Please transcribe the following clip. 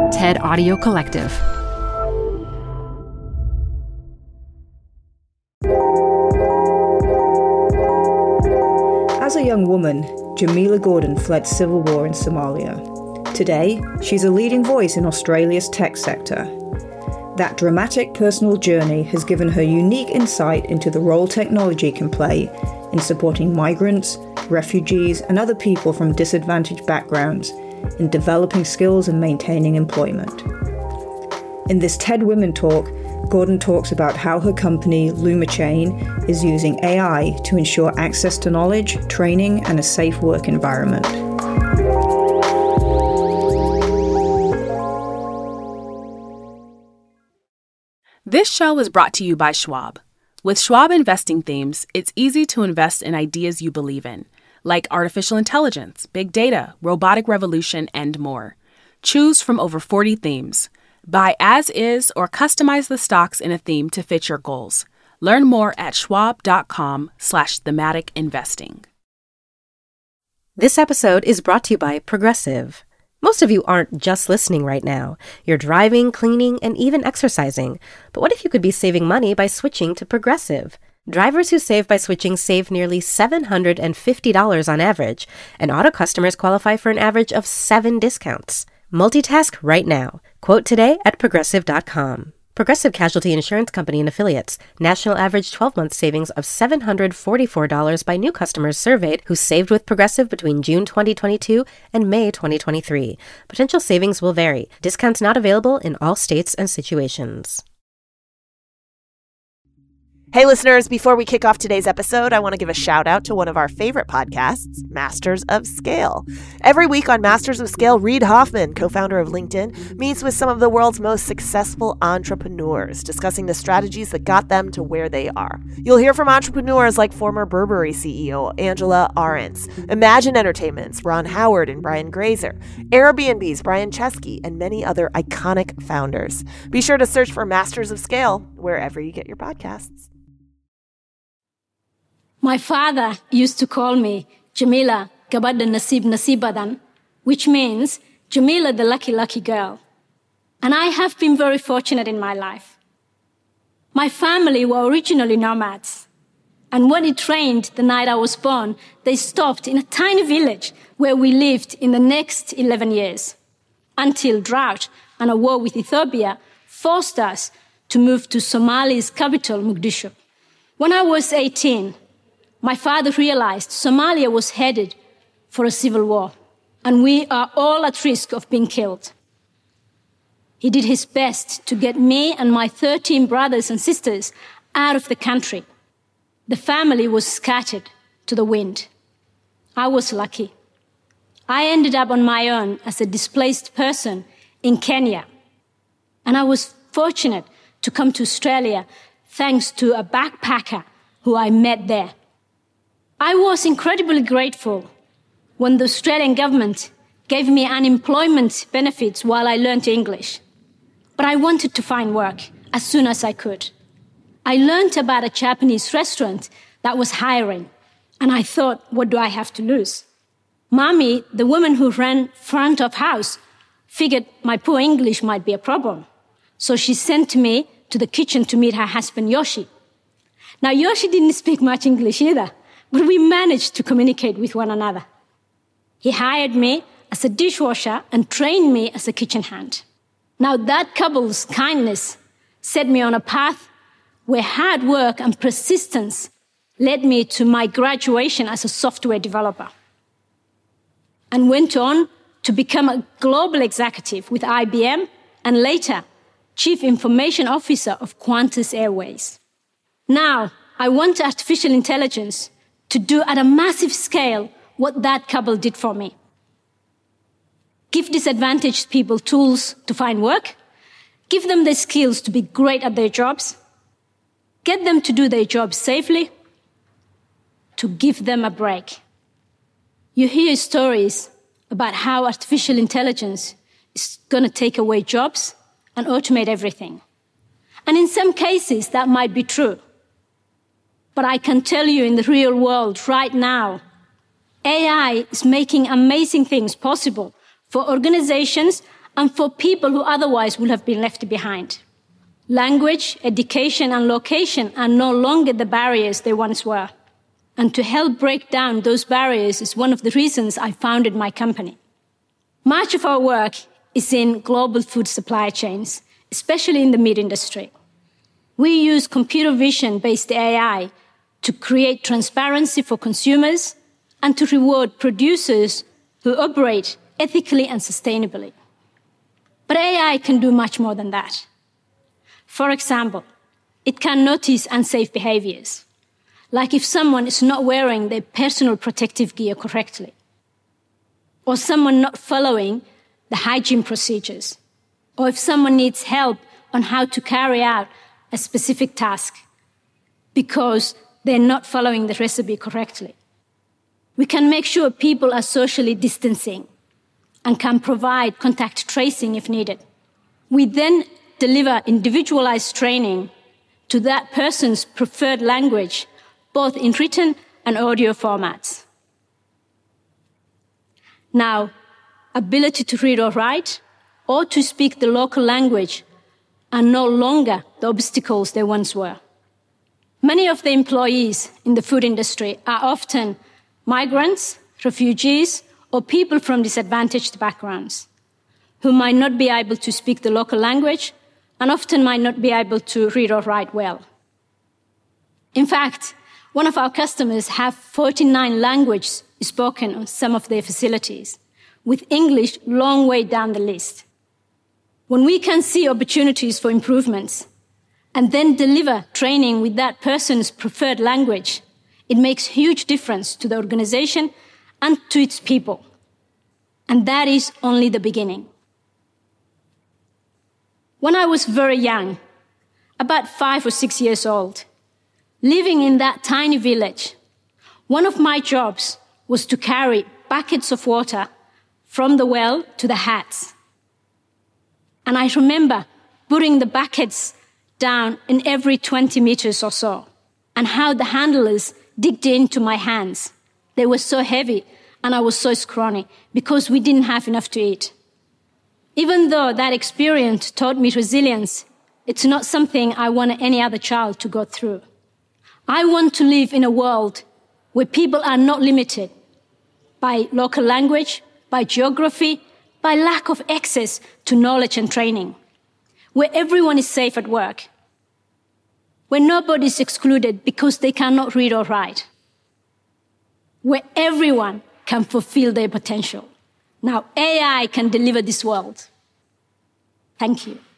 TED Audio Collective. As a young woman, Jamila Gordon fled civil war in Somalia. Today, she's a leading voice in Australia's tech sector. That dramatic personal journey has given her unique insight into the role technology can play in supporting migrants, refugees, and other people from disadvantaged backgrounds in developing skills and maintaining employment. In this TED Women Talk, Gordon talks about how her company, LumaChain, is using AI to ensure access to knowledge, training, and a safe work environment. This show is brought to you by Schwab. With Schwab investing themes, it's easy to invest in ideas you believe in, like artificial intelligence, big data, robotic revolution, and more. Choose from over 40 themes. Buy as is or customize the stocks in a theme to fit your goals. Learn more at schwab.com/thematic investing. This episode is brought to you by Progressive. Most of you aren't just listening right now. You're driving, cleaning, and even exercising. But what if you could be saving money by switching to Progressive? Drivers who save by switching save nearly $750 on average, and auto customers qualify for an average of 7 discounts. Multitask right now. Quote today at Progressive.com. Progressive Casualty Insurance Company and Affiliates. National average 12-month savings of $744 by new customers surveyed who saved with Progressive between June 2022 and May 2023. Potential savings will vary. Discounts not available in all states and situations. Hey listeners, before we kick off today's episode, I want to give a shout out to one of our favorite podcasts, Masters of Scale. Every week on Masters of Scale, Reid Hoffman, co-founder of LinkedIn, meets with some of the world's most successful entrepreneurs, discussing the strategies that got them to where they are. You'll hear from entrepreneurs like former Burberry CEO Angela Ahrendts, Imagine Entertainment's Ron Howard and Brian Grazer, Airbnb's Brian Chesky, and many other iconic founders. Be sure to search for Masters of Scale wherever you get your podcasts. My father used to call me Jamila Gabadda Nasib Nasibadan, which means Jamila the lucky, lucky girl. And I have been very fortunate in my life. My family were originally nomads. And when it rained the night I was born, they stopped in a tiny village where we lived in the next 11 years, until drought and a war with Ethiopia forced us to move to Somalia's capital, Mogadishu. When I was 18, my father realized Somalia was headed for a civil war, and we are all at risk of being killed. He did his best to get me and my 13 brothers and sisters out of the country. The family was scattered to the wind. I was lucky. I ended up on my own as a displaced person in Kenya, and I was fortunate to come to Australia thanks to a backpacker who I met there. I was incredibly grateful when the Australian government gave me unemployment benefits while I learned English. But I wanted to find work as soon as I could. I learned about a Japanese restaurant that was hiring, and I thought, what do I have to lose? Mommy, the woman who ran front of house, figured my poor English might be a problem. So she sent me to the kitchen to meet her husband, Yoshi. Now, Yoshi didn't speak much English either, but we managed to communicate with one another. He hired me as a dishwasher and trained me as a kitchen hand. Now that couple's kindness set me on a path where hard work and persistence led me to my graduation as a software developer, and went on to become a global executive with IBM and later Chief Information Officer of Qantas Airways. Now I want artificial intelligence to do at a massive scale what that couple did for me. Give disadvantaged people tools to find work, give them the skills to be great at their jobs, get them to do their jobs safely, to give them a break. You hear stories about how artificial intelligence is going to take away jobs and automate everything. And in some cases, that might be true. But I can tell you in the real world right now, AI is making amazing things possible for organizations and for people who otherwise would have been left behind. Language, education, and location are no longer the barriers they once were. And to help break down those barriers is one of the reasons I founded my company. Much of our work is in global food supply chains, especially in the meat industry. We use computer vision-based AI to create transparency for consumers and to reward producers who operate ethically and sustainably. But AI can do much more than that. For example, it can notice unsafe behaviors, like if someone is not wearing their personal protective gear correctly, or someone not following the hygiene procedures, or if someone needs help on how to carry out a specific task because they're not following the recipe correctly. We can make sure people are socially distancing and can provide contact tracing if needed. We then deliver individualized training to that person's preferred language, both in written and audio formats. Now, ability to read or write or to speak the local language are no longer the obstacles they once were. Many of the employees in the food industry are often migrants, refugees, or people from disadvantaged backgrounds who might not be able to speak the local language and often might not be able to read or write well. In fact, one of our customers have 49 languages spoken on some of their facilities, with English long way down the list. When we can see opportunities for improvements and then deliver training with that person's preferred language, it makes huge difference to the organization and to its people. And that is only the beginning. When I was very young, about 5 or 6 years old, living in that tiny village, one of my jobs was to carry buckets of water from the well to the huts. And I remember putting the buckets down in every 20 meters or so, and how the handlers digged into my hands. They were so heavy, and I was so scrawny, because we didn't have enough to eat. Even though that experience taught me resilience, it's not something I want any other child to go through. I want to live in a world where people are not limited by local language, by geography, by lack of access to knowledge and training, where everyone is safe at work, where nobody is excluded because they cannot read or write, where everyone can fulfill their potential. Now, AI can deliver this world. Thank you.